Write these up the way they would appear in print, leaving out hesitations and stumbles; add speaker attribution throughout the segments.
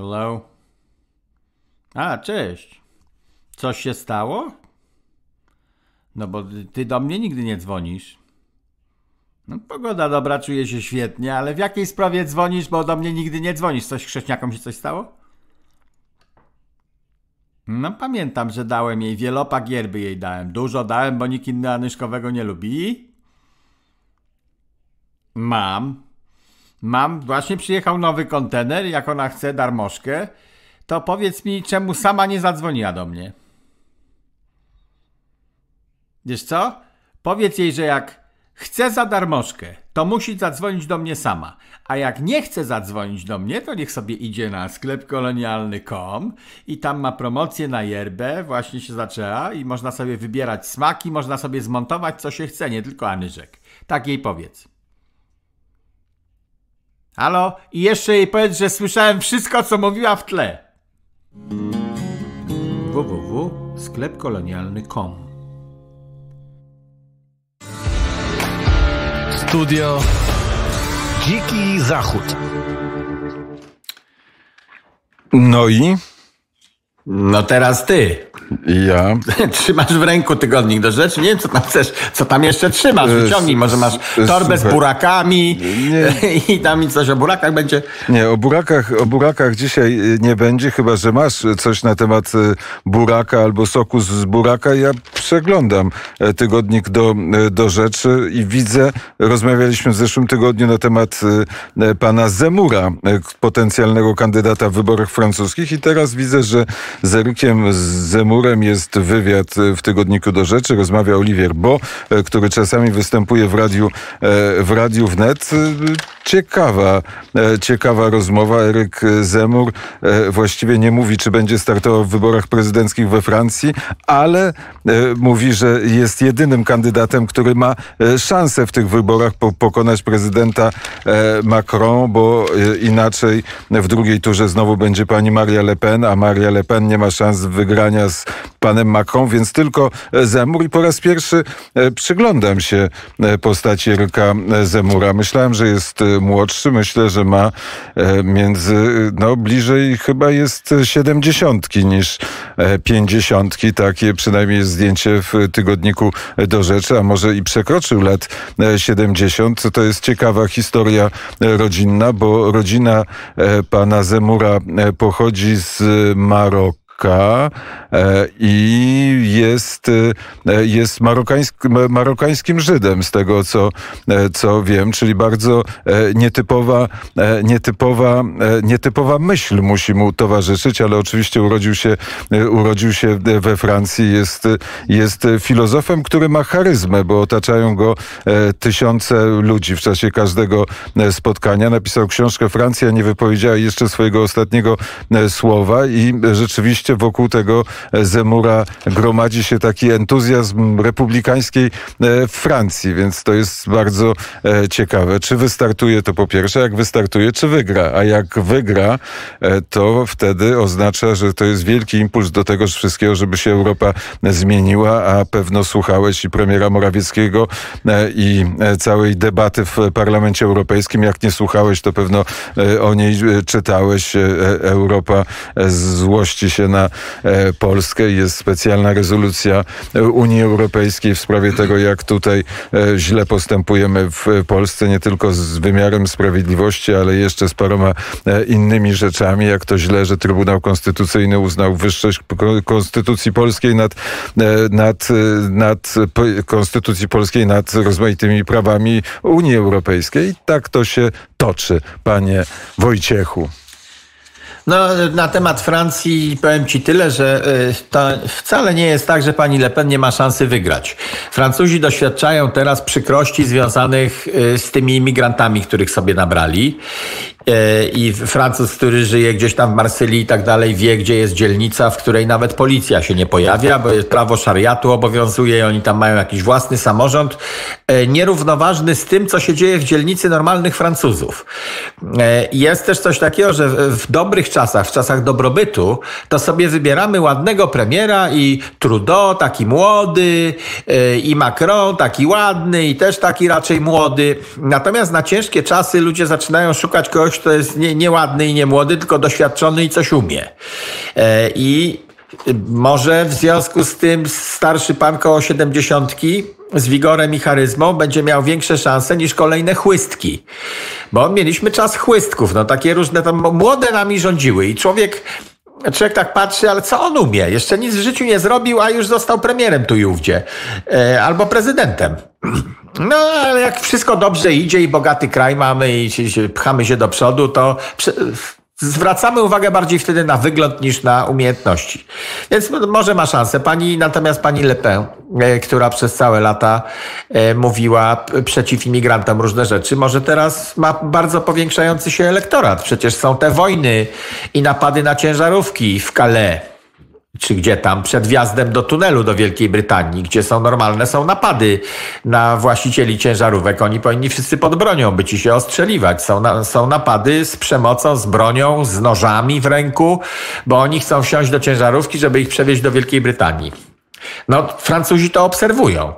Speaker 1: Hello? A, cześć. Coś się stało? No bo ty do mnie nigdy nie dzwonisz. No pogoda dobra, czuję się świetnie, ale w jakiej sprawie dzwonisz, bo do mnie nigdy nie dzwonisz? Chrześniakom się coś stało? No pamiętam, że dałem jej wielopak yerby jej dałem. Dużo dałem, bo nikt inny anyszkowego nie lubi. Mam. Właśnie przyjechał nowy kontener, jak ona chce darmożkę. To powiedz mi, czemu sama nie zadzwoniła do mnie? Wiesz co? Powiedz jej, że jak chce za darmożkę, to musi zadzwonić do mnie sama. A jak nie chce zadzwonić do mnie, to niech sobie idzie na sklep kolonialny.com i tam ma promocję na yerbę, właśnie się zaczęła i można sobie wybierać smaki, można sobie zmontować co się chce, nie tylko anyżek. Tak jej powiedz. Halo? I jeszcze jej powiedz, że słyszałem wszystko, co mówiła w tle. www.sklepkolonialny.com
Speaker 2: Studio Dziki Zachód.
Speaker 3: No i?
Speaker 1: No teraz ty.
Speaker 3: Ja.
Speaker 1: Trzymasz w ręku tygodnik do rzeczy. Nie wiem, co tam chcesz. Co tam jeszcze trzymasz? Wyciągnij. Może masz torbę z burakami i tam coś o burakach będzie.
Speaker 3: Nie, o burakach dzisiaj nie będzie, chyba że masz coś na temat buraka albo soku z buraka. Ja przeglądam tygodnik do rzeczy i widzę, rozmawialiśmy w zeszłym tygodniu na temat pana Zemura, potencjalnego kandydata w wyborach francuskich i teraz widzę, że z Erykiem Zemurem jest wywiad w tygodniku do rzeczy. Rozmawia Olivier Bo, który czasami występuje w Radiu Wnet. Ciekawa rozmowa. Eryk Zemur właściwie nie mówi, czy będzie startował w wyborach prezydenckich we Francji, ale mówi, że jest jedynym kandydatem, który ma szansę w tych wyborach pokonać prezydenta Macron, bo inaczej w drugiej turze znowu będzie pani Maria Le Pen, a Maria Le Pen nie ma szans wygrania z panem Macron, więc tylko Zemur i po raz pierwszy przyglądam się postaci Eryka Zemura. Myślałem, że jest młodszy, myślę, że ma bliżej chyba jest 70 niż 50. Takie przynajmniej jest zdjęcie w tygodniku do rzeczy, a może i przekroczył lat 70. To jest ciekawa historia rodzinna, bo rodzina pana Zemura pochodzi z Maroka i jest marokańskim Żydem, z tego co wiem, czyli bardzo nietypowa myśl musi mu towarzyszyć, ale oczywiście urodził się we Francji, jest filozofem, który ma charyzmę, bo otaczają go tysiące ludzi w czasie każdego spotkania. Napisał książkę Francja nie wypowiedziała jeszcze swojego ostatniego słowa i rzeczywiście wokół tego Zemura gromadzi się taki entuzjazm republikańskiej Francji, więc to jest bardzo ciekawe. Czy wystartuje, to po pierwsze, jak wystartuje, czy wygra, a jak wygra, to wtedy oznacza, że to jest wielki impuls do tego wszystkiego, żeby się Europa zmieniła, a pewno słuchałeś i premiera Morawieckiego i całej debaty w Parlamencie Europejskim. Jak nie słuchałeś, to pewno o niej czytałeś. Europa złości się na Polskę. Jest specjalna rezolucja Unii Europejskiej w sprawie tego, jak tutaj źle postępujemy w Polsce, nie tylko z wymiarem sprawiedliwości, ale jeszcze z paroma innymi rzeczami, jak to źle, że Trybunał Konstytucyjny uznał wyższość Konstytucji Polskiej nad Konstytucji Polskiej nad rozmaitymi prawami Unii Europejskiej. I tak to się toczy, panie Wojciechu.
Speaker 1: No, na temat Francji powiem ci tyle, że to wcale nie jest tak, że pani Le Pen nie ma szansy wygrać. Francuzi doświadczają teraz przykrości związanych z tymi imigrantami, których sobie nabrali. I Francuz, który żyje gdzieś tam w Marsylii i tak dalej, wie, gdzie jest dzielnica, w której nawet policja się nie pojawia, bo prawo szariatu obowiązuje i oni tam mają jakiś własny samorząd, nierównoważny z tym, co się dzieje w dzielnicy normalnych Francuzów. Jest też coś takiego, że w dobrych czasach, w czasach dobrobytu, to sobie wybieramy ładnego premiera i Trudeau taki młody, i Macron taki ładny i też taki raczej młody. Natomiast na ciężkie czasy ludzie zaczynają szukać kogoś, kogoś, kto jest nieładny i niemłody, tylko doświadczony i coś umie. I może w związku z tym starszy pan koło 70 z wigorem i charyzmą będzie miał większe szanse niż kolejne chłystki. Bo mieliśmy czas chłystków, no takie różne tam młode nami rządziły i człowiek tak patrzy, ale co on umie? Jeszcze nic w życiu nie zrobił, a już został premierem tu i ówdzie. Albo prezydentem. No, ale jak wszystko dobrze idzie i bogaty kraj mamy i pchamy się do przodu, to zwracamy uwagę bardziej wtedy na wygląd niż na umiejętności. Więc może ma szansę. Natomiast pani Le Pen, która przez całe lata mówiła przeciw imigrantom różne rzeczy, może teraz ma bardzo powiększający się elektorat. Przecież są te wojny i napady na ciężarówki w Calais, czy gdzie tam, przed wjazdem do tunelu do Wielkiej Brytanii, gdzie są napady na właścicieli ciężarówek. Oni powinni wszyscy pod bronią być i się ostrzeliwać. Są napady z przemocą, z bronią, z nożami w ręku, bo oni chcą wsiąść do ciężarówki, żeby ich przewieźć do Wielkiej Brytanii. No, Francuzi to obserwują.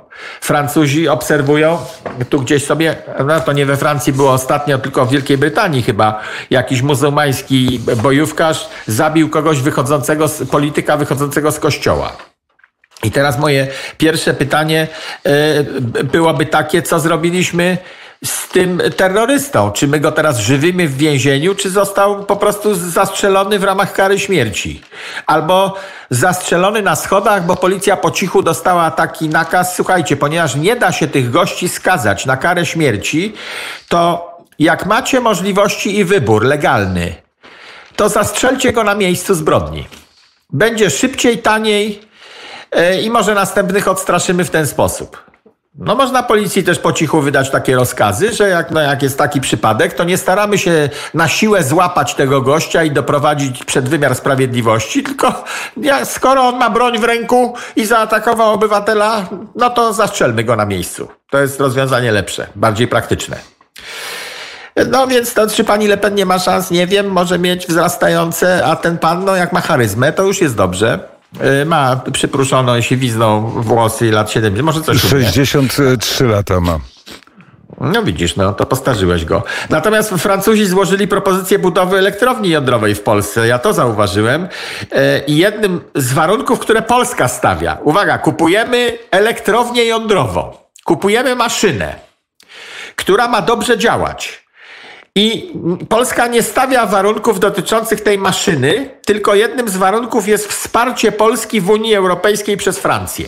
Speaker 1: Tu gdzieś sobie, no to nie we Francji było ostatnio, tylko w Wielkiej Brytanii chyba, jakiś muzułmański bojówkarz zabił kogoś polityka wychodzącego z kościoła. I teraz moje pierwsze pytanie byłoby takie, co zrobiliśmy z tym terrorystą? Czy my go teraz żywimy w więzieniu, czy został po prostu zastrzelony w ramach kary śmierci? Albo zastrzelony na schodach, bo policja po cichu dostała taki nakaz. Słuchajcie, ponieważ nie da się tych gości skazać na karę śmierci, to jak macie możliwości i wybór legalny, to zastrzelcie go na miejscu zbrodni. Będzie szybciej, taniej i może następnych odstraszymy w ten sposób. No można policji też po cichu wydać takie rozkazy, że jak jest taki przypadek, to nie staramy się na siłę złapać tego gościa i doprowadzić przed wymiar sprawiedliwości, tylko skoro on ma broń w ręku i zaatakował obywatela, no to zastrzelmy go na miejscu. To jest rozwiązanie lepsze, bardziej praktyczne. No więc to, czy pani Le Pen nie ma szans, nie wiem, może mieć wzrastające, a ten pan, no jak ma charyzmę, to już jest dobrze. Ma przypruszoną siwizną włosy lat 70, może coś
Speaker 3: 63 lata ma.
Speaker 1: No widzisz, no to postarzyłeś go. Natomiast Francuzi złożyli propozycję budowy elektrowni jądrowej w Polsce. Ja to zauważyłem. I jednym z warunków, które Polska stawia. Uwaga, kupujemy elektrownię jądrową. Kupujemy maszynę, która ma dobrze działać. I Polska nie stawia warunków dotyczących tej maszyny, tylko jednym z warunków jest wsparcie Polski w Unii Europejskiej przez Francję.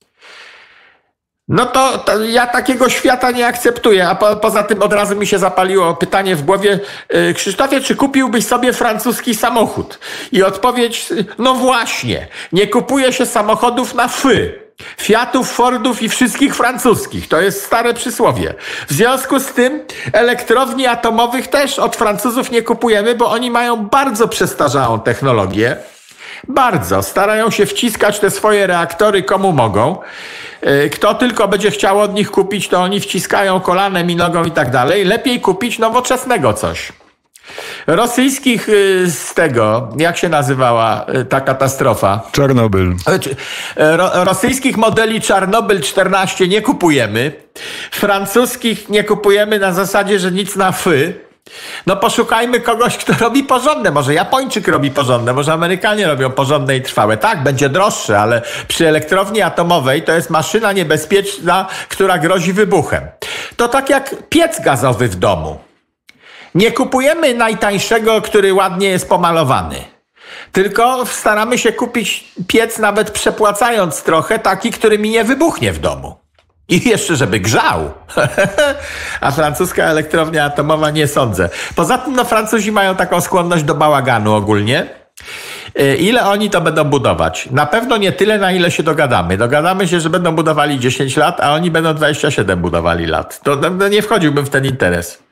Speaker 1: No to ja takiego świata nie akceptuję, a poza tym od razu mi się zapaliło pytanie w głowie: Krzysztofie, czy kupiłbyś sobie francuski samochód? I odpowiedź: no właśnie, nie kupuje się samochodów na Fiatów, Fordów i wszystkich francuskich. To jest stare przysłowie. W związku z tym elektrowni atomowych też od Francuzów nie kupujemy, bo oni mają bardzo przestarzałą technologię. Bardzo. Starają się wciskać te swoje reaktory komu mogą. Kto tylko będzie chciał od nich kupić, to oni wciskają kolanem i nogą i tak dalej. Lepiej kupić nowoczesnego coś. Rosyjskich z tego, jak się nazywała ta katastrofa?
Speaker 3: Czarnobyl.
Speaker 1: Rosyjskich modeli Czarnobyl 14 nie kupujemy. Francuskich nie kupujemy na zasadzie, że nic na No poszukajmy kogoś, kto robi porządne. Może Japończyk robi porządne, może Amerykanie robią porządne i trwałe. Tak, będzie droższe, ale przy elektrowni atomowej to jest maszyna niebezpieczna, która grozi wybuchem. To tak jak piec gazowy w domu. Nie kupujemy najtańszego, który ładnie jest pomalowany. Tylko staramy się kupić piec, nawet przepłacając trochę, taki, który mi nie wybuchnie w domu. I jeszcze, żeby grzał. A francuska elektrownia atomowa nie sądzę. Poza tym, no, Francuzi mają taką skłonność do bałaganu ogólnie. Ile oni to będą budować? Na pewno nie tyle, na ile się dogadamy. Dogadamy się, że będą budowali 10 lat, a oni będą 27 budowali lat. To nie wchodziłbym w ten interes.